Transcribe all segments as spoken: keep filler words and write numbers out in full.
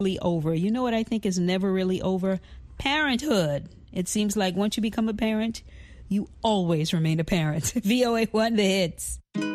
Really over. You know what I think is never really over? Parenthood. It seems like once you become a parent, you always remain a parent. V O A one, the hits.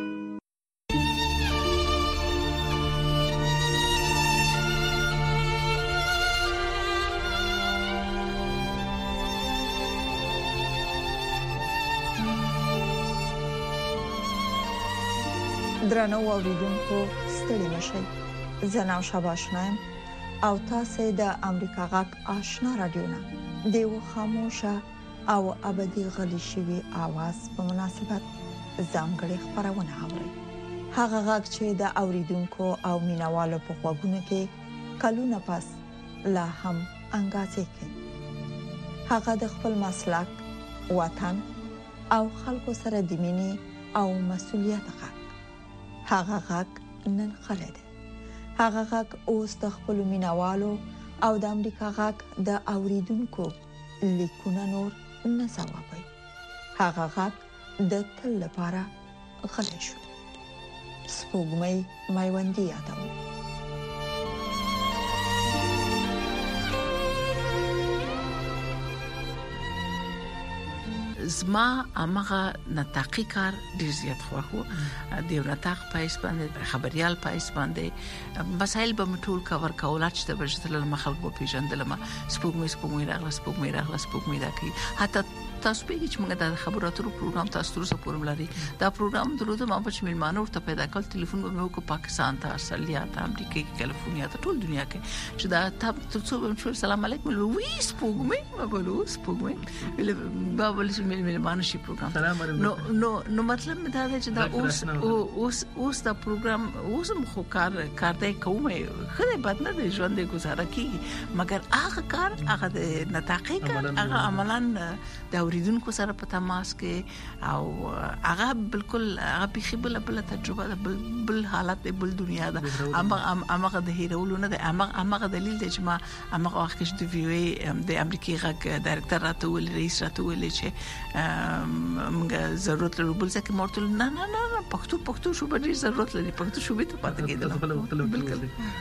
درنو اوریدونکو ستړي مشئ. زه نو شاباشنایم او تاسو د امریکا غږ آشنا رادیو نه دیو خاموشه او ابدي غلي شوی आवाज په مناسبت ځانګړي خبرونه اوري. هغه غږ چې د اوریدونکو او مینوالو په خوګونو کې کلونه پس لا هم انګازې کوي. هغه د خپل مسلک، وطن او خلکو سره د مینې او مسؤلیت غږ. هغه غږ نن خلده. هغه غږ اوس د خپل مینوالو او د امریکا غږ د اوریدونکو لیکونه نور نه ځوابوي. هغه غږ د تل لپاره غلی شو. سپوږمۍ میوندي یادوم. زما امغه نطاقي کار ډیر زیات خوښو. د نطاق پایس باندې خبريال پایس باندې مسایل به مټول کور کولات چې د بجتل مخالف په پیژندل ما سپوږمۍ سپوږمۍ راغله سپوږمۍ راغله سپوږمۍ راکې حتی تاسو په کې چې موږ د خبرو اترو پروګرام تاسو تر اوسه پورم لري. دا پروګرام درود ما په میلمانو ورته پیدا کول ټلیفون به مو کو پاکستان ته استرالیا ته امریکا کې کالیفورنیا ته ټول دنیا کې چې دا تاسو به شو سلام علیکم وی سپوږمۍ ما بولو سپوږمۍ با بل چې میلمانو شي پروګرام نو نو نو مطلب دا دی چې دا اوس اوس اوس دا پروګرام اوس مخ کار کار دی کومه خدای بد نه دی ژوند گزاره کیږي مګر هغه کار هغه د نطاقي کار هغه عملاً دا اوریدونکو سره په تماس کې او هغه بالکل هغه به بل بل تجربه بل بل حالت بل دنیا ده. اما هغه د هیرولو نه ده. اما هغه دلیل دی چې ما هغه وخت کې د وی او ای د امریکای غږ ډایرکټر راته ول رئیس راته ول چې موږ ضرورت لرو بل څه کې مرتل نه نه نه پښتو پښتو شو به ډیر ضرورت لري پښتو شو به ته پاتې کېدل. بالکل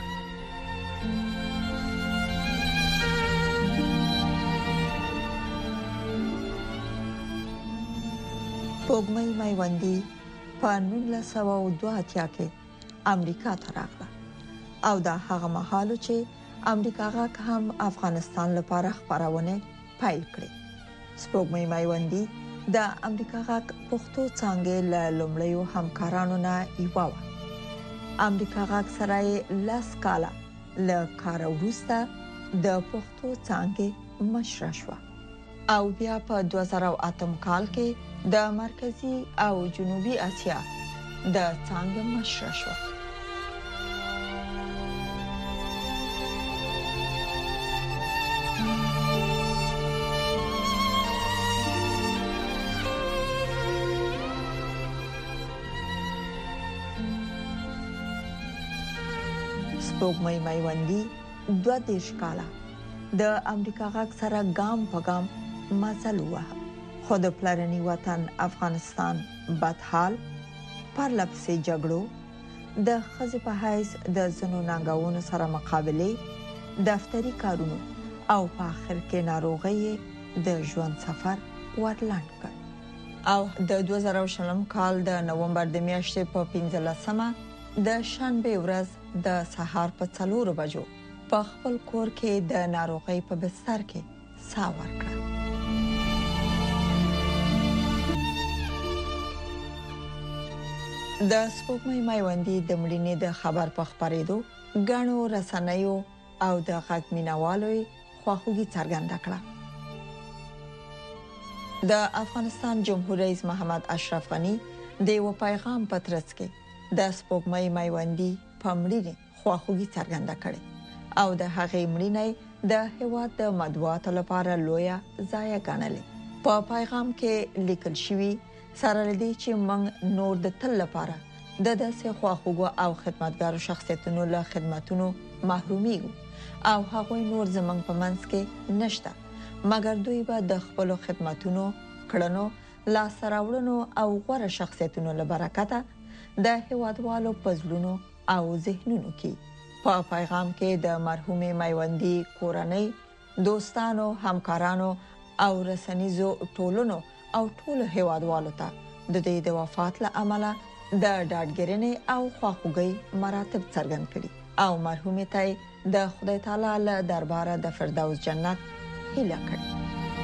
سپوږمۍ میوندي په نولس سوه دوه اتیا کې امریکا ته راغله او دا هغه مهال چې امریکا غږ هم افغانستان لپاره خبرونه پیل کړې. سپوږمۍ میوندي د امریکا غږ پښتو څنګه له لومړیو همکارانو نه یو و. امریکا غږ سره لاس کاله له کار وروسته د پښتو څنګه مشره شو او بیا په دوه زره او اته کال کې د مرکزی او جنوبي اسیا د څنګه مشره شو. سپوږمۍ میوندي دوه دیش کاله د امریکا غږ سره ګام په ګام مزل وه. خود پلرنی وطن افغانستان بدحال پرلپسې جګړو د خزې په حیث د زنو ننګونو سره مقابله دفتری کارونو او په اخر کې ناروغي د ژوند سفر ورلاند کړ او د دوه زره شلم کال د نومبر د میاشتې په پنځلسمه د شنبه ورځ د سهار په څلورو بجو په خپل کور کې د ناروغي په بستر کې ساه ورکړه. د سپوږمۍ میوندي د مړینې د خبر په خبرېدو غاڼو رسنیو او د غږ مینوالو خواخوږي څرګنده کړه. د افغانستان جمهور رئیس محمد اشرف غنی د یو پیغام په ترڅ کې د سپوږمۍ میوندي په مړینې خواخوږي څرګنده کړه او د هغې مړینې د هیواد د مطبوعاتو لپاره لویه ضایعه ګڼلې. په پیغام کې لیکل شوی سره لدی چې موږ نور د تل لپاره د داسې خواخوږو او خدمتګارو شخصیتونو له خدماتونو محرومیږو او هغوی نور زمنګ په منځ کې نشته مګر دوی به د خپل خدماتونو کړنو لاسراوړنو او غوړه شخصیتونو له برکته د هیوادوالو پزلونو او ذهنونو کې په پیغام کې د مرحومه میوندی کورنۍ، دوستانو، همکارانو او رسنیزو ټولونو او ټول هیوادوالو ته د دې د وفات له امله د ډاډګرنې او خواخوږۍ مراتب څرګند کړي او مرحومه ته د خدای تعالی له درباره د فردوس جنت هیله کړي.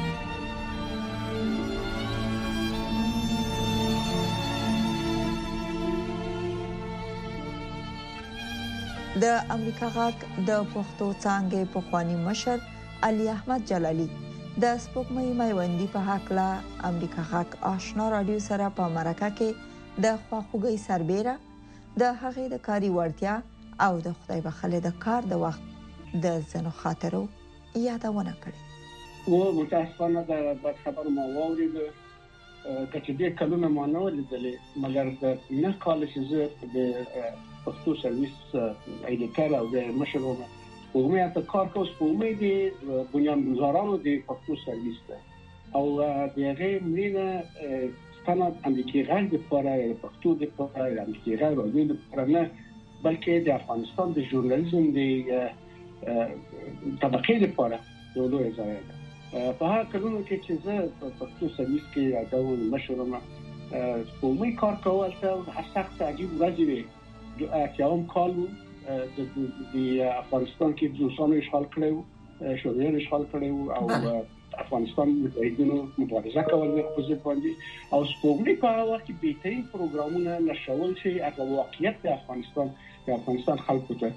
د امریکا غاک د پښتو څانګې په خواني مشر علي احمد جلالي د سپوږمۍ میوندی په حق لا امریکا غاک آشنا رادیو سره په مرکه کې د خواخوږۍ سربېره د هغې د کاری وړتیا او د خدای بخښلې د کار د وخت د زنو خاطرو یادونه کړې. و متاسفانه د بد خبر ما واورید چې دې کلونه ما نه ولیدلې، مګر د نه کال چې زه د پښتو سرویس ایډیټر او د مشرو وګمه ته کار کوم سپوږمۍ د بنیانګذارانو د پښتو سرویس ده او د هغه ملينه ستنه امریکای غږ د لپاره د پښتو د لپاره د امریکای غږ د لپاره نه بلکې د افغانستان د ژورنالیزم د طبقه لپاره یو لوی ځای ده. په هغه کلونو کې چې زه په پښتو سرویس کې د مشرو سپوږمۍ کار کول ته هر سخت عجیب ورځ وي. کیاوم کالو د افغانستان کې دوستانو اشغال کړو، شورویانو اشغال کړو او افغانستان متحدینو مبارزه کوله په ضد باندې او سپوږمۍ په هغه وخت کې بهترین پروګرامونه نشول چې هغه واقعیت د افغانستان د افغانستان خلکو ته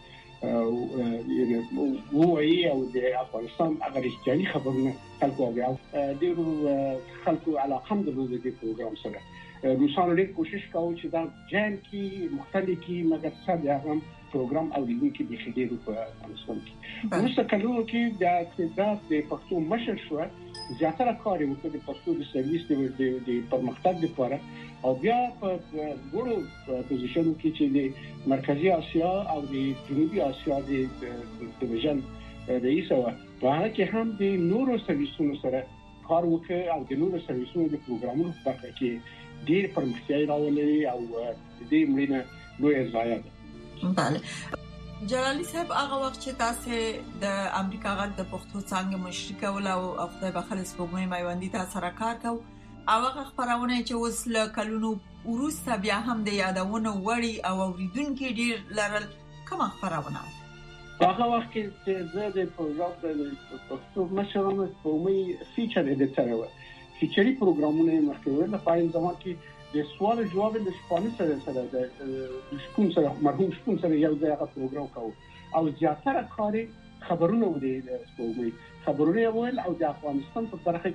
وایي او د افغانستان هغه رښتینی خبرونه خلکو او ډیرو خلکو علاقه هم درلوده د پروګرام سره. روسانو ډېر کوشش کاوه چې دا جام کې مختلف کې مګر څه د هغه پروګرام او د کې د خېډېرو په افغانستان کې نو کلونو کې د اقتدار د پښتو مشر شو زیاتره کار وکړ د پښتو د سرویس د پرمختګ لپاره او بیا په ګورو پوزیشن کې چې د مرکزی اسیا او د جنوبي اسیا د ډیویژن رئیس و په هغه کې هم د نورو سرویسونو سره کار وکړ او د نورو سرویسونو د پروګرامونو په برخه کې ډیر پرمختګ راولي او د دې ملينه لوی ځای ده. بله جلالي صاحب هغه وخت چې تاسو د امریکا غږ د پښتو څانګې مشري کول او خدای بخښل سپوږمۍ میوندی تاسو سره کار کو او هغه خبرونه چې اوس له کلونو وروسته بیا هم د یادونو وړي او اوریدونکو ډیر لرل کوم خبرونه هغه وخت چې زه د پروګرام د پښتو مشرانو سپوږمۍ فیچر ایډیټر و فیچري پروګرامونه مخکې په پاین زمان کې د سوال جواب د شپانه سره سره د شپون سره مرحوم شپون سره یو ځای هغه پروګرام کاوه او زیاتره کاری خبرونه و د سپوږمۍ خبرونه ول او د افغانستان په برخه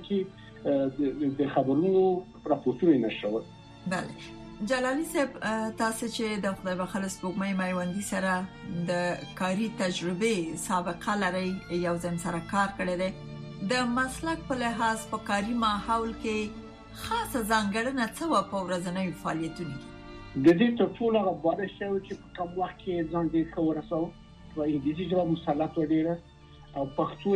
کې د خبرونو راپورټونه نشول. بله جلالي صاحب تاسو چې د خدای بخښل سپوږمۍ میوندی سره د کاری تجربه سابقه لري یو ځم سره کار کړی دی د مسلک په لحاظ په کاری ماحول کې خاصه ځانګړنه څه و په ورځنیو فعالیتونو کې د دې ته ټول هغه باندې شو چې په کوم وخت کې ځان دې خورسو په انګلیسي ژبه مسلط وډیره او پښتو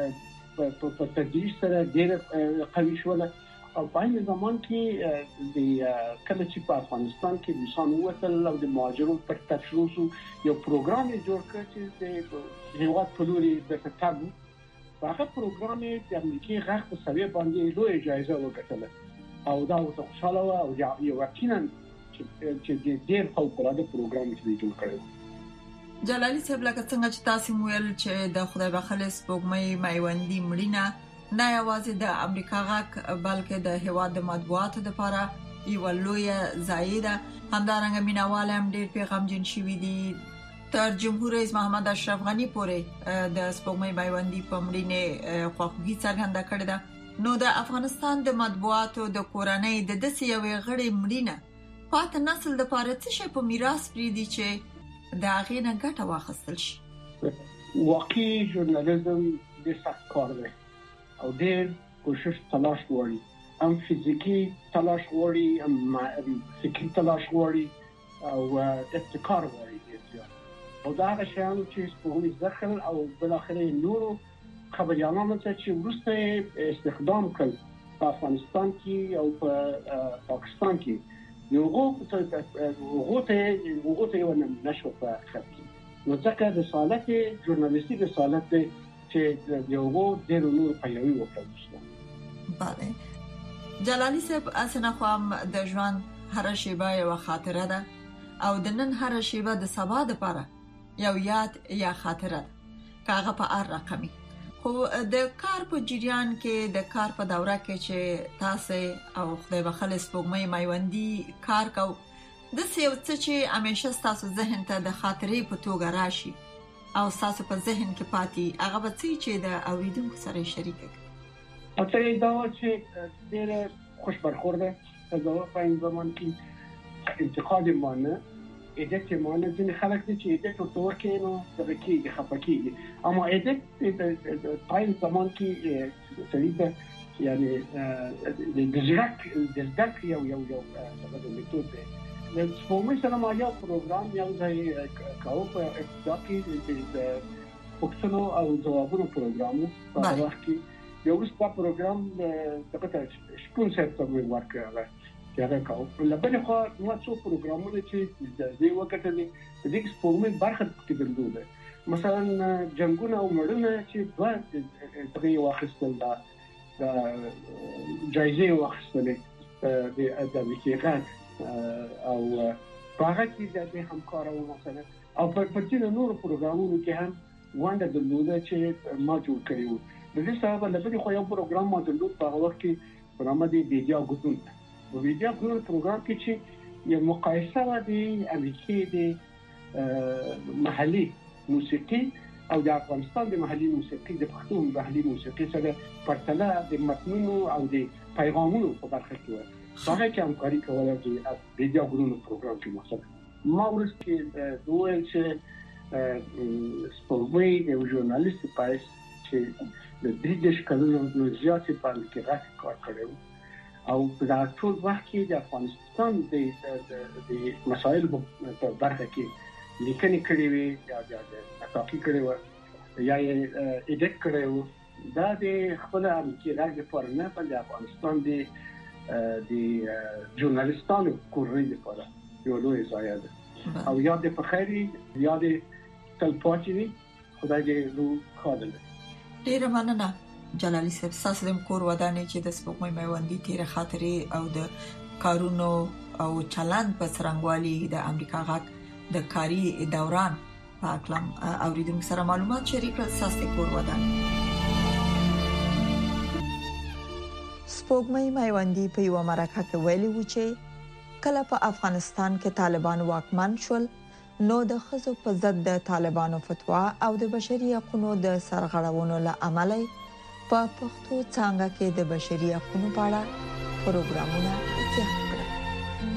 یې په تدریس سره ډېر قوي شو او په هغه زمان کې د کله چې په افغانستان کې روسان وصل او د مهاجرو پر تفشوس یو پروګرام جوړ کړ چې د هیواد په لوري د تکابو هغه پروګرام د امریکای غږ په سویه باندې لوی جایزه وګټله او دا اوس خوشاله و او یو یقینا چې ډېر فوق‌العاده پروګرام چې جوړ کړو. جلالي صاحب لکه څنګه چې تاسو ویل چې د خدای بخښل سپوږمۍ میوندی مړینه نه یوازې د امریکا غږ بلکې د هیواد د مطبوعاتو لپاره یو لوی ځای ده. همدارنګه مینوال هم ډېر پیغامجن شوي دي تر جمهور رئیس محمد اشرف غنی پورې د سپوږمۍ میوندی په مړینه خواخوږي څرګنده کړې ده. نو د افغانستان د مطبوعاتو د کورنۍ د دسې یوې غړي مړینه پات نسل د لپاره څه شی په میراث پریدي چې دا غینه ګټه واخیستل شي. واقعي ژورنالیزم د سخت کار دی او ډېر کوشش تلاش غواړي، هم فزیکی تلاش غواړي، هم فکری تلاش غواړي او ابتکار غواړي او دا هغه شیان چې سپوږمۍ ځخل او بل اخر نورو خبريالانو ته چې ورسته استخدام کړ په افغانستان کې او په پاکستان کې یو غوته غوته غوته یو نشو په خط نو ځکه رسالت ژورنالیستي رسالت چې یو ډېر نور پیاوړی وکړي. بله جلالي صاحب اسنه خام د ژوند هر شیبه یو خاطره ده او د نن هر شیبه د سبا د لپاره یو یاد یا خاطره کاغه په ار رقمي. خو د کار په جریان کې د کار په دوره کې چې تاسو او خدای بخل سپوږمۍ مایوندي کار کو د سیو څه چې همیشه تاسو ذهن ته د خاطرې په توګه راشي او تاسو په ذهن کې پاتې هغه به چې د اوریدونکو سره شریک کړئ. او ته دا چې ډېر خوش برخورده دا په این زمان کې انتقاد مانه ایدت مانه ځینې خلک چې ایدت او توکي نو د کېږي خپکیږي اما ایدت په این زمان کې سړي یعنی د ځرک د ځرک یو یو یو د میتود دی. د سپوږمۍ سره ما یو پروګرام یو ځای کاوه په ابتدا کې د پوښتنو او ځوابونو پروګرام په وخت کې یو څه پروګرام د تاسو شپون سره په ورکړه هغه کاوه. لبنه خو نو څو پروګرامونه چې د دې وخت کې د دې سپوږمۍ برخه کې درلوده مثلا جنگونه او مړونه چې دوه دغه واخیستل دا جایزه واخیستل د ادبي کې او هغه چې د همکارانو مثلا او په پرتینو نور پروګرامونو کې هم وانده درلوده چې ما جوړ کړیو. د دې سبب لبنه خو یو پروګرام ما درلود په هغه وخت کې په نامه دی ویډیو غوډون په ویډیو غوډون پروګرام کې چې یو مقایسه و د امریکای د محلي موسیقي او د افغانستان د محلي موسیقي د پښتو محلي موسیقي سره پرتله د متنونو او د پیغامونو په برخه کې و. هغه چې همکاري کوله د ویډیو غوډون پروګرام کې مثلا ما ورسته دوه چې سپوږمۍ یو ژورنالیست پایس چې د دې ښکلو نو زیاتې په کې راځي کار کړو او په ټول وخت کې د افغانستان د د مسایل په برخه کې لیکنې کړې وي یا د تحقیق کړې و یا یې ایډیټ کړې و دا د خپل امریکای راځي پر نه په افغانستان د د ژورنالیستانو کورنۍ لپاره یو لوی ځای ده او یاد په خیری یاد تل پاتې خدای دې رو خاطر. ډیر مننه جلالي صاحب تاسو د کور ودانې چې د سپوږمۍ میوندي تیر خاطرې او د کارونو او چلند په څرنګوالي د امریکا غاک د کاری دوران په اکلم اوریدونکو سره معلومات شریک کړل. تاسو د کور ودانې سپوږمۍ میوندي په یو مرکه کې ویلي و چې کله په افغانستان کې طالبان واکمن شول نو د خزو په ضد د طالبانو فتوا او د بشري حقوقو د سرغړونو له امله په پښتو څنګه کې د بشري حقوقو په اړه پروګرامونه زیات کړل.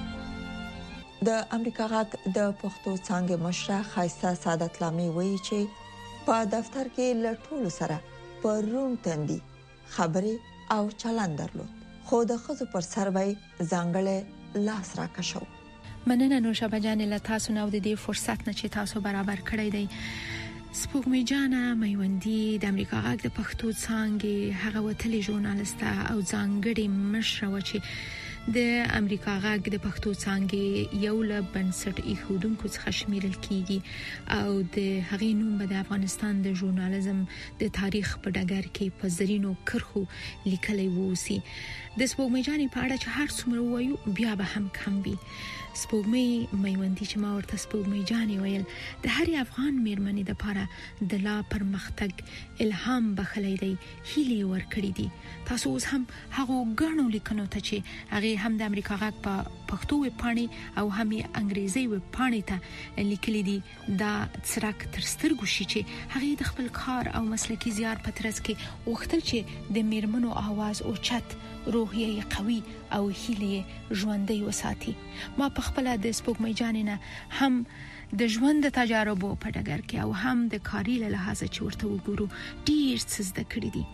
د امریکا غاک د پښتو څنګه مشره خایسته سعادت لامي وایي چې په دفتر کې له ټولو سره په روم تندي خبرې او چلند درلود خو د خزو پر سر وای ځانګړی لاس راکښو. مننه نوشابه جان له تاسو نو د دې فرصت نه چې تاسو برابر کړی دی. سپوږمۍ جان میوندي د امریکا غاک د پښتو څنګه هغه وتلي ژورنالیست او ځانګړي مشره و چې د امریکا غاک د پښتو څنګه یو له بنسټ ایښودونکو څخه شمیرل کیږي او د هغې نوم به د افغانستان د ژورنالیزم د تاریخ په ډګر کې په زرینو کرخو لیکلی ووسی. د سپوږمۍ جان په اړه چې هر څومره وایو بیا به هم کم وي. سپوږمۍ میوندي چې ما ورته سپوږمۍ جان ویل د هر افغان میرمنې د لپاره د لا پرمختګ الهام بخلی دی هیله ورکړي دي. تاسو اوس هم هغه غنو لیکنو ته چې هغه هم د امریکا غاک په پښتو وپاڼې او هم انګریزي وپاڼې ته لیکلي دي دا څرک تر سترګو شي چې هغه د خپل کار او مسلکي زیار په ترڅ کې وختل چې د میرمنو आवाज او چت روحیه قوي او هیله ژوندۍ وساتي. ما په خپل د سپوږمۍ جانینه هم د ژوند د تجاربو په ډګر کې او هم د کاري له لحاظه چې ورته وګورو ډیر څه زده کړی دي.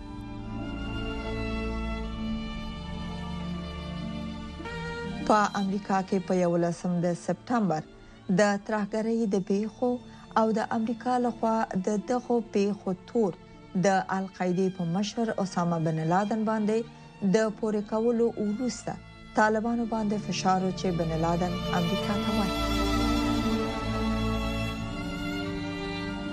په امریکا کې په یولسم د سپټمبر د ترهګرۍ د پیښو او د امریکا لخوا د دغه پیښو تور د القاعده په مشر اسامه بن لادن باندې د پورې کولو وروسته طالبانو باندې فشار چې بن لادن امریکا ته وایي.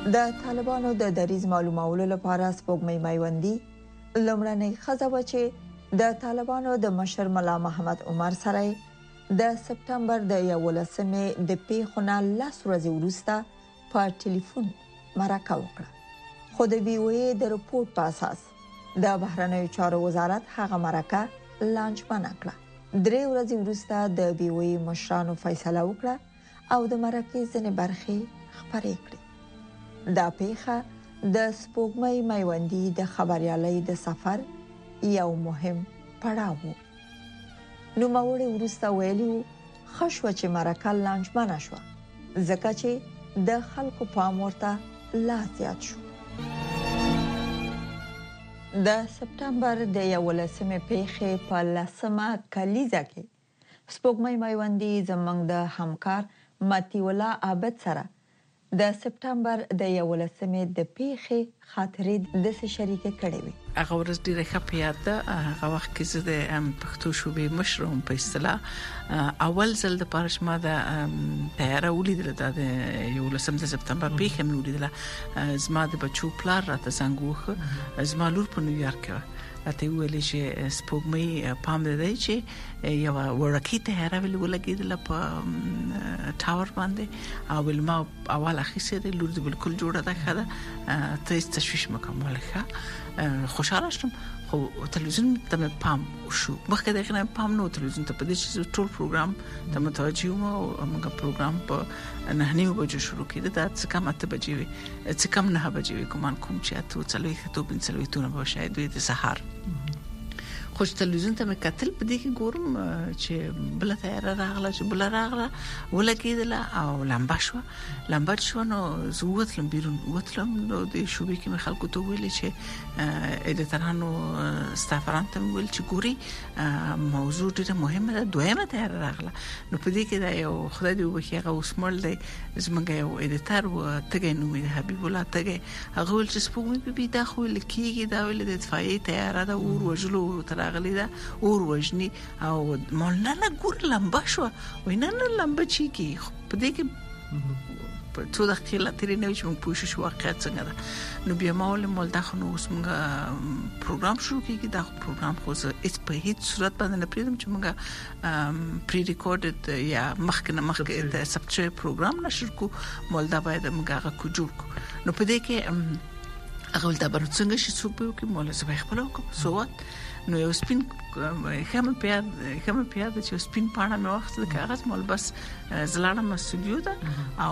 د طالبانو د دریز معلومولو لپاره سپوږمۍ میوندي لومړنۍ ښځه و چې د طالبانو د مشر ملا محمد عمر سره د سپتمبر د یولسمې د پیښو نه لس ورځې وروسته په ټلیفون مرکه وکړه. خو د وی او ای د رپورت په اساس د بهرنیو چارو وزارت هغه مرکه لانچ بنکړه. درې ورځې وروسته د وی او ای مشرانو فیصله وکړه او د مرکې ځینې برخې خبرې کړې. دا پیښه د سپوږمۍ میوندي د خبريالۍ د سفر یو مهم پړاو و. نو موري ورسته ویلو خشوه چې مرکه لانچ بنا شو ځکه چې د خلکو پام ورته لا زیات شو. د سپتمبر د یولسمې پیښې په لسمه کلیزه کې سپوږمۍ میوندي زمنګ د همکار متی الله عابد سره د سپتمبر د یولسمې د پیښې خاطرې د څه شریکه کړې وي. هغه ورځ ډیره ښه یاد ده. هغه وخت کې زه د پښتو شوبې مشروم په اصطلاح اول ځل د پارشما د تیار ولیدل د یولسم د سپتمبر پیښه مې ولیدله. زما د بچو پلار راته څنګه زما لور په نیویارک کې اته ویلې چې سپوږمۍ پام دی چې یو ورکی تیار ویل ولګیدل په ټاور باندې او ولما اول اخیسه لور د بالکل جوړه ده خاله ته تشویش مکمل ښه خوشاله شوم. خو تلویزیون ته پام وشو مخکې دغه نه پام نو تلویزیون ته په دې چې ټول پروګرام ته متوجه وم او موږ پروګرام په نه نیمه بجو شروع کړه دا څه کم اته بجې وي څه کم نه بجې وي کوم کوم چې اته څلوي ته بن څلوي ته به شاید وي د سحر خو تلویزیون ته مې کتل په دې کې ګورم چې بل تیار راغله چې بل راغله ولګیدله او لمبا شو لمبا شو نو زوت لم بیرون وتلم نو د شوبې کې مې خلکو ته ویل چې ادیترانو ستافران ته ویل چې ګوري موضوع ډېره مهمه ده دویمه تیار راغله نو په دې کې دا یو خدای دې وبخښي هغه وسمل دی زمونږ یو ادیتر و تګ نو مې حبیب الله تګ هغه ول چې سپوږمۍ به دا خو لکېږي دا ول د دفاعي تیار ده اور وجلو راغلی دا اور وجني او مولانا ګور لمبا شو وینا نه لمبا چی کی په دې کې په څو دقیقې تیرې نه چې موږ پوښښ شو واقعیت څنګه ده نو بیا مول مول دا خو نو موږ پروګرام شروع کیږي دا پروګرام خو زه هیڅ په هیڅ صورت باندې نه پریدم چې موږ پری ریکورډډ یا مخکنه مخکې د سبچې پروګرام نشر کو مول دا باید موږ هغه کو جوړ کو نو په دې کې هغه ولدا بر څنګه شي څوک به کې مول زه خپل کوم سوات نو یو سپین خمه پیاد خمه پیاد چې سپین پاڼه مې وخت د کاغذ مول بس زلاړه مسټډیو ده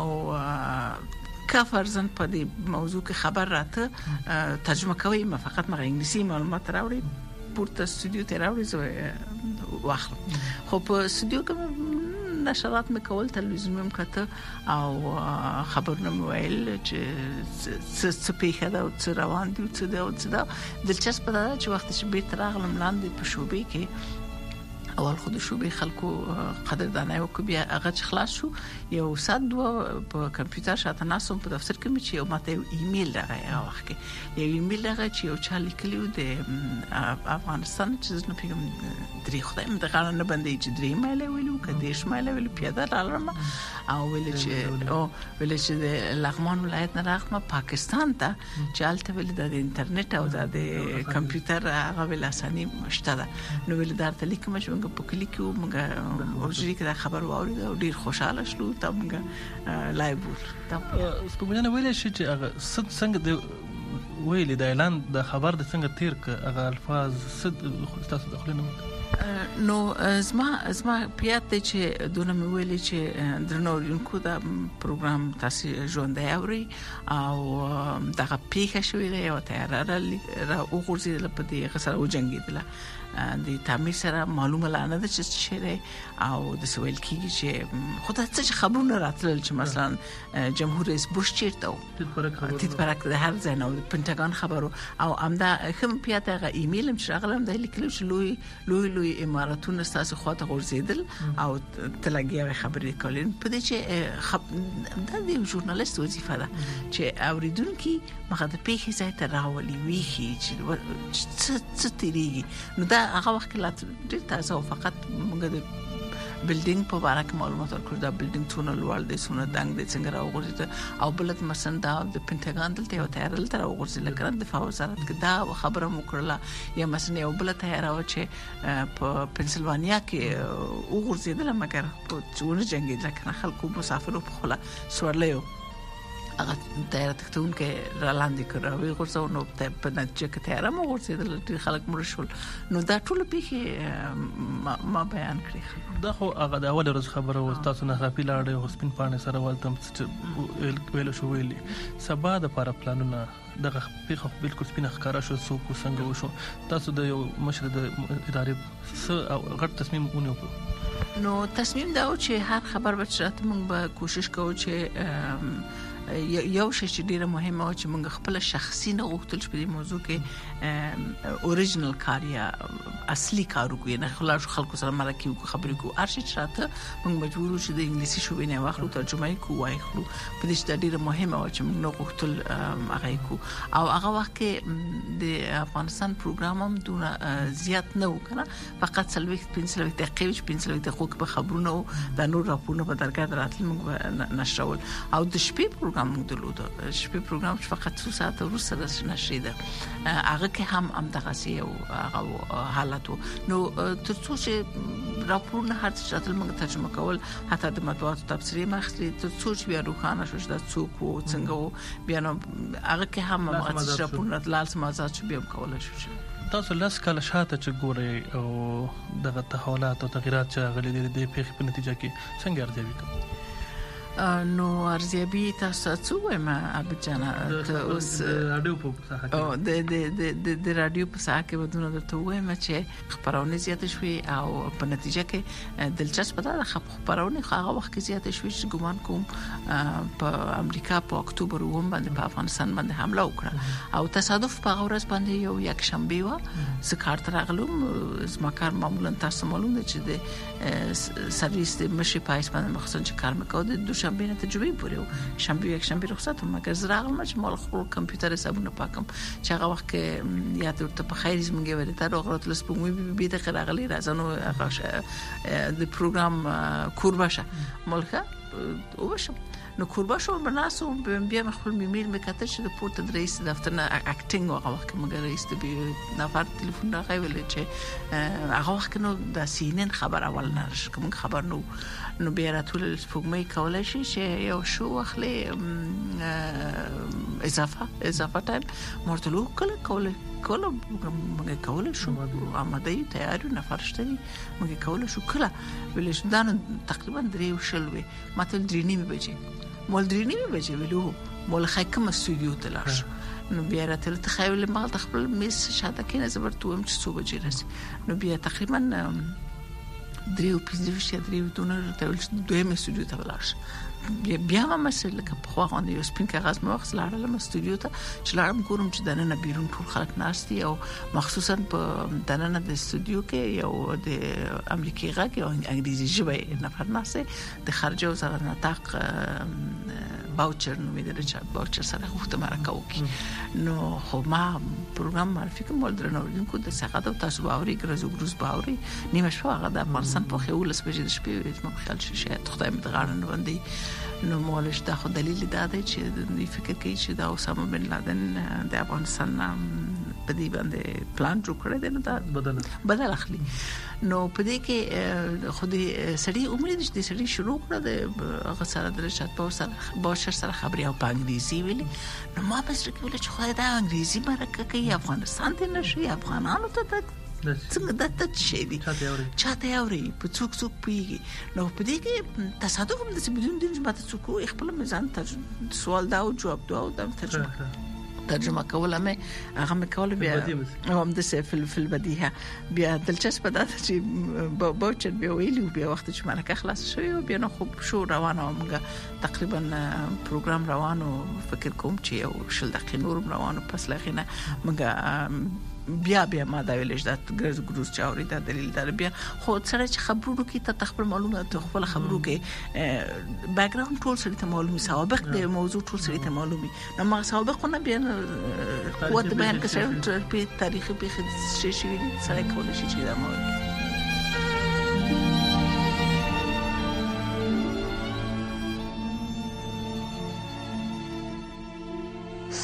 او کافرزن په دې موضوع کې خبر راته ترجمه کوي ما فقط ما انګلیسي معلومات راوړي پورته سټډیو ته راوړي زه واخلم خو په سټډیو کې نشرات مې کول تلویزیون مې کته او خبرونه مې ویل چې څه پیښه ده او څه روان دي څه ده او څه ده دلچسپ ده چې وخت چې بیت راغلم لاندې په شوبې کې اول خو د شوبې خلکو قدردانه وکړ بیا هغه چې خلاص شو یو سات دوه په کمپیوټر شاته ناسم په دفتر کې مې چې یو ماته یو ایمیل راغی هغه وخت کې یو ایمیل راغی چې یو چا لیکلیو د افغانستان چې زه نه پیګم درې خدای مې د غاړه نه باندې چې درې مایل ویلو کدي شمال ویلو پیاده رالم او ویل چې او ویل چې د لغمان ولایت نه راغله پاکستان ته چې الته ویل د انټرنیټ او د کمپیوټر هغه ویل اساني مشته ده نو ویل درته لیکم چې په کلی کې موږ ورجري کې خبر واورید او ډیر خوشاله شلو ته موږ لایو ورته سپوږمۍ ویل شي چې هغه صد څنګه د ویل د اعلان د خبر د څنګه تیر ک هغه الفاظ صد تاسو داخلينه نو زما زما پیاته چې دونه مې ویلې چې درنو یونکو دا پروګرام تاسو ژوندۍ اوري او دغه پیښه شوې ده او تیار را وګورځي په دې غسر او جنگیدله د تعمیر سره معلومه لانه ده چې شری او د سویل کیږي چې خدای څه خبرونه راتلل چې مثلا جمهور رئیس بوش چیرته تیت برک د هر ځای نو پنټاګان خبرو او امدا خم پیاته غ ایمیل هم شغلم د لیکلو چې لوی لوی لوی اماراتونه تاسو خواته ورزیدل او تلګي خبرې کولین په دې چې د دې ژورنالیست وظیفه ده چې اوریدونکو مخه د پیښې ځای ته راولي ویخي چې څه څه تیریږي نو دا هغه وخت لا ډیر تاسو فقط موږ د بلډینګ په اړه کې معلومات ورکړو دا بلډینګ څونه لوړ دی څونه دنګ دی څنګه راوغورځي او بلد مثلا دا د پینټاګون دلته یو تیار لته راوغورځي لکه د دفاع وزارت کې دا خبره مو کړله یا مثلا یو بل تیار او چې په پنسلوانیا کې وګورځیدل مګر په څونه جنگي لکه خلکو مسافرو په خلا سوړلیو هغه تیار تختون کې را لاندې کړو ورڅو نو په نتیجه کې تیار مو ورڅېدل خلک مړ شول نو دا ټول پیخي ما بیان کړی دا خو هغه د اول ورځ خبره و تاسو نه راپی لاړې او سپین پانه سره ولتم ویل شو ویلي سبا د لپاره پلانونه دغه پیخه بالکل سپینه ښکارا شو څوک څنګه وشو تاسو د یو مشر د ادارې څه غټ تصمیم ونیو نو تصمیم دا و چې هر خبر بچات موږ به کوشش کوو چې یو شی چې ډیره مهمه او چې موږ خپل شخصي نه غوښتل چې په دې موضوع کې اوریجنل کار یا اصلي کار وکړو نه خلاص خلکو سره مرکه وکړو خبرې کوو ارشي چاته موږ مجبور شو د انګلیسي شو بینه واخلو ترجمه کوو وایخلو په دې چې ډیره مهمه او چې موږ نه غوښتل هغه کوو او هغه وخت کې د افغانستان پروګرام هم دونه زیات نه وکړه فقط سلوي پنځلوي دقیقې چې پنځلوي دقیقې په خبرونه د نور راپورونه په درګه دراتل موږ نشول او د شپې پروګرام موږ درلود شپې پروګرام چې فقط څو ساعت وروسته د نشریده هغه کې هم هم دغه سي او هغه حالت نو ترڅو چې راپورونه هر څه راتل موږ ترجمه کول حتی د مطبوعاتو تفسیری مخلي ترڅو چې بیا روښانه شو چې د څوک او څنګه بیا نو هغه کې هم هغه راپورونه لال سمازات چې بیا کول شو تاسو لاس کله شاته چې ګوري او دغه تحولات او تغیرات چې غلي دي د پیښې په نتیجه کې څنګه ارزیابي کوي نو ارزیابي تاسو څه وایم ابو جان ته اوس رادیو په ساحه کې او د د د د رادیو په ساحه کې ودونه درته وایم چې خبرونه زیات شوي او په نتیجه کې دلچسپ ده خبرونه هغه وخت کې زیات شوي چې ګومان کوم په امریکا په اکتوبر و باندې په افغانستان باندې حمله وکړه او تصادف په ورځ باندې یو یک شنبه و زکار تر غلوم زما کار معمولا تاسو معلوم دي چې د سرویس د مشي پایس باندې مخصوص چې کار مکو د شنبه نه تجربه پورې شنبه یک شنبه رخصت مګر زراغل مچ مال خپل کمپیوټر حسابونه پاکم چې هغه وخت کې یا ته په خیر زمونږ ورته تا راغلت لسپوږمۍ به د خراغلی راځنو هغه د پروګرام کورباشه ملکه او شم نو کورباشو بناسو بیا خپل میمیل مکاتل چې د پورت د رئیس دفتر نه اکټینګ هغه وخت مګر رئیس د بي نفر ټلیفون راغی ولې چې هغه وخت نو د سینن خبر اول نه کوم خبر نو نو بیا راتول سپوږمۍ کولای شي چې یو شو اخلي اضافه اضافه ټایم مرتلو کله کولای کله موږ کولای شو آماده یو تیار نفر شته موږ کولای شو کله ولې شدان تقریبا درې وشلوي ماته درې نیمه بجې مول درې نیمه بجې ویلو مول حکم استودیو ته لاړ نو بیا راتل تخیل ما خپل میس شاته کې نظر توم چې څو بجې رسي نو بیا تقریبا دریو پنځه شي دریو دونه ته دویم استودیو ته ولاړ بیا ما مسله که په خوا باندې یو سپین کاغذ مې وخت لاړم استودیو ته چې لاړم ګورم چې دنه بیرون ټول خلک ناشتي او مخصوصا په دنه د استودیو کې یو د امریکای غږ او انګلیزي ژبه نفر ناسه د خارجه وزارت نطاق باوچر نو مې درچا باوچر سره غوښته مرکه وکي نو خو ما پروګرام معرفي کوم ولدرنو کو د ساعت او تاسو باوري ګرځو ګروز باوري نیمه شو هغه د افغانستان په خولس بجې د شپې ما خیال شي شاید خدای مې دغړن باندې نو مولش دا خو دلیل دا دی چې د فکر کوي چې دا اسامه بن لادن د افغانستان په دې باندې پلان جوړ کړی دی نو دا بدل بدل اخلي نو په دې کې خو دې سړی امید دي سړی شروع کړ د هغه سره د رشاد په سره باشر سره خبري او په انګلیسي ویلي نو ما پس کې ول چې خدای دا انګلیسي مرکه کوي افغانستان ته نشي افغانانو ته څنګه د تت شي دي چاته اوري په څوک څوک پیږي نو په دې کې تصادف هم د بدون د ماته څوک خپل میزان ته سوال دا او جواب دا او د ترجمه ترجمه کوله مې هغه مې کوله بیا هم د سفل فل بدیهه بیا دلچسپ ده چې باوچر بیا ویلو بیا وخت چې مرکه خلاص شوی بیا نو خوب شو روانه موږ تقریبا پروګرام روانو فکر کوم چې یو شل دقیقې نور روانو پس لغینه موږ بیا بیا ما دا ویلش دا ګرز ګروز چاوري دا دلیل دا بیا خو سره چې خبرو کې ته تخبر معلومات خپل خبرو کې بیک گراوند ټول سره ته معلومي سوابق د موضوع ټول سره ته معلومي نو ما سوابق نه بیا قوت بیان کړو په تاریخي په شي شي سره کول شي چې دا مو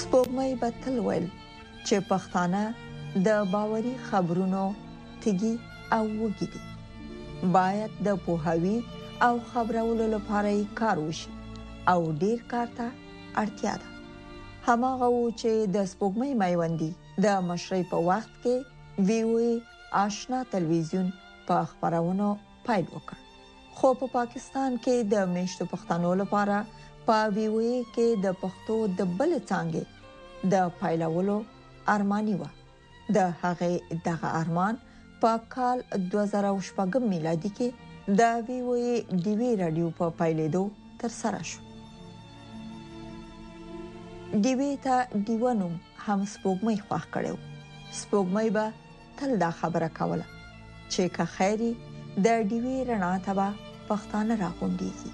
سپوږمۍ به تل ویل چې پښتانه د باوري خبرونو تګي او وګي دي. باید د پوهاوی او خبرولو لپاره کار وشي او ډیر کار ته اړتیا ده. هماغه و چې د سپوږمۍ میوندي د مشرۍ په وخت کې وی وی آشنا تلویزیون په خبرونو پیل وکړ. خو په پا پاکستان کې د میشتو پښتنو لپاره په وی وی کې د پښتو د بل څنګه د پیلولو ارمانی و. د هغه دغه ارمان په کال دوه زره شپږ میلادي کې د وی وی ډي وی رادیو په پیلېدو تر سره شو. ډي وی ته دیوانو هم سپوږمۍ خوښ کړو. سپوږمۍ به تل دا خبره کوله چې که خیری د ډي وی رڼا ته به پښتانه راغونډيږي.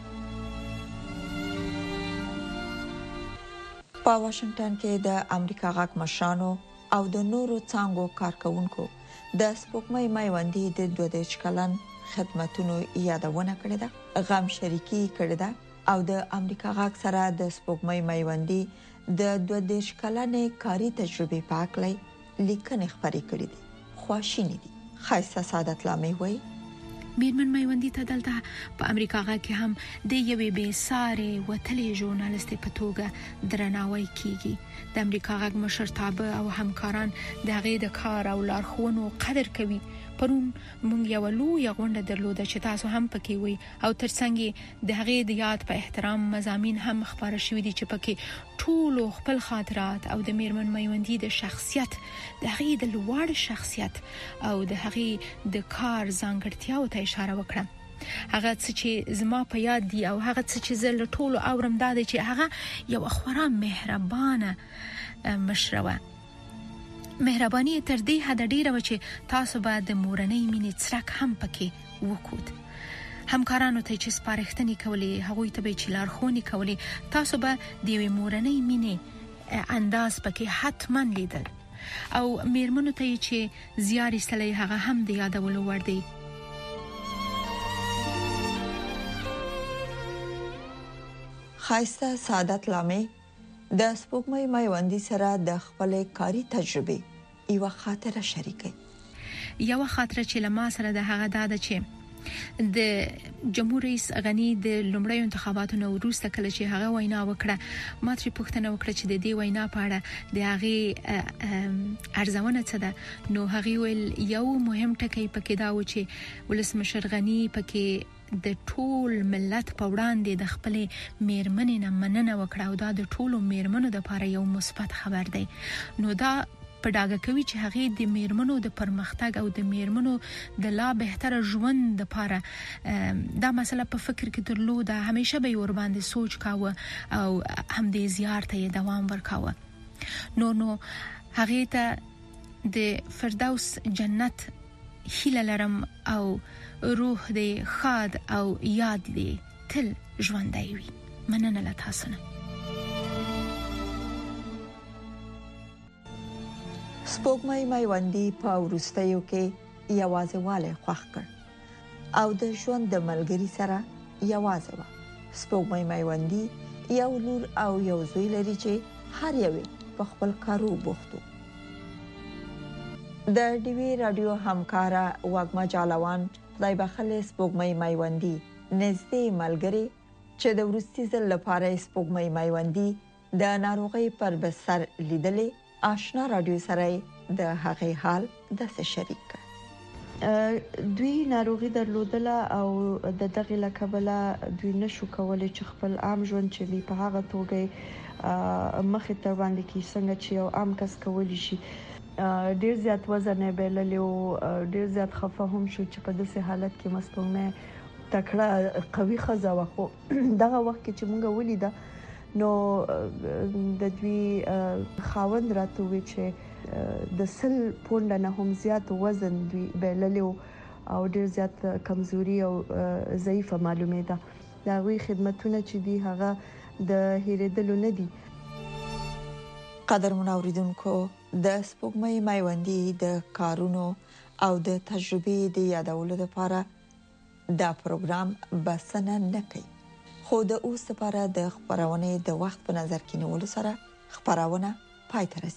په واشنگټن کې د امریکا غاک مشرانو او د نورو څنګه کارکونکو د سپوږمۍ میوندي د دوه دیش کلن خدماتونو یادونه کړې ده، غم شریکی کړې ده او د امریکا غاک سره د سپوږمۍ میوندي د دوه دیش کلنې کاری تجربه پاکلې لیکنې خبرې کړې دي. خواشینې دي. خایسته سعادت لامي وای میرمن میوندی ته دلته په امریکا کې هم د یوې بې ساري وتلې ژورنالیست په توګه درناوی کیږي. د امریکا غږ مشرتابه او همکاران د هغې د کار او لارښوونو قدر کوي. پرون مونږ یو لوی غونډه درلوده چې تاسو هم پکې وي او ترڅنګ د هغې د یاد په احترام مضامین هم خبره شوې دي چې پکې ټول خپل خاطرات او د میرمن میوندی د شخصیت، د هغې د لوړ شخصیت او د هغې د کار ځانګړتیاو ته اشاره وکړه. هغه څه چې زما په یاد دي او هغه څه چې زه له ټولو اورم دا دی چې هغه یو خورا مهربانه مشره. مهرباني تر دې حد ډیره و چې تاسو به د مورنۍ مینې څرک هم پکې وکوت. همکارانو ته چې سپارښتنې کولې، هغوی ته به چې لارښوونې کولې، تاسو به د یوې مورنۍ مینې انداز پکې حتما لیدل. او میرمنو ته چې زیار ایستلی هغه هم د یادولو وړ دی. خایسته سعادت لامي د سپوږمۍ میوندي سره د خپل کاری تجربه یو خاطره شریکه. یو خاطره چې لما سره د هغه داده چې د جمهور رئیس غنی د لومړیو انتخاباتو وروسته کله چې هغه وینا وکړه، ما ترې پوښتنه وکړه چې د دې وینا په اړه د هغه ارزونه څه ده. نو هغه ویل یو مهم ټکی پکې دا و چې ولسمشر غنی پکې د ټول ملت په وړاندې د خپل میرمنې نه مننه وکړه او دا د ټولو میرمنو لپاره یو مثبت خبر دی. نو دا په ډاګه کوي چې هغه د میرمنو د پرمختګ او د میرمنو د لا بهتره ژوند لپاره دا مسله په فکر کې درلوده. همیشه به ور باندې سوچ کاوه او هم دې زیارت یې دوام ورکاوه. نو نو هغه ته د فردوس جنت هیله لرم او روح دې خاد او یاد دې تل ژوندۍ وي. مننه له تاسو نه. سپوږمۍ میوندي په ورستیو کې یوازې والي خوښ کړ او د ژوند د ملګری سره یوازې و. سپوږمۍ میوندي یو لور او یو زوی لري چې هر یو په خپل کارو بوختو. د ډي وی رادیو همکارا واګما جالوان دای بخله سپوږمۍ میوندي نږدې ملګری چې د ورستي ځل لپاره سپوږمۍ میوندي د ناروغي پر بستر لیدلې آشنا رادیو سره د هغې حال د څه شریک کړ. دوی ناروغي درلودله او د دغه لکبله دوی نشو کولای چې خپل عام ژوند چې په هغه توګه مخې ته باندې کې څنګه چې یو عام کس کولی شي. ډیر زیات وزن یې بللی او ډیر زیات خفه هم شو چې په داسې حالت کې مستومه تکړه قوي ښځه وه. خو دغه وخت کې چې موږ ولیده نو د دوی خاوند راته وی چې د سل پونډه نه هم زیات وزن دوی بللی او ډیر زیات کمزوري او ضعیفه معلومه ده. دا وی خدمتونه چې دی هغه د هیریدلو نه دي. قدرمن اوریدونکو، د سپوږمۍ میوندي د کارونو او د تجربې د یادولو لپاره دا پروګرام بسنه نه کوي. خو د اوس لپاره د خبرونه د وخت په نظر کې نیولو سره خبرونه پای ته رسیدي.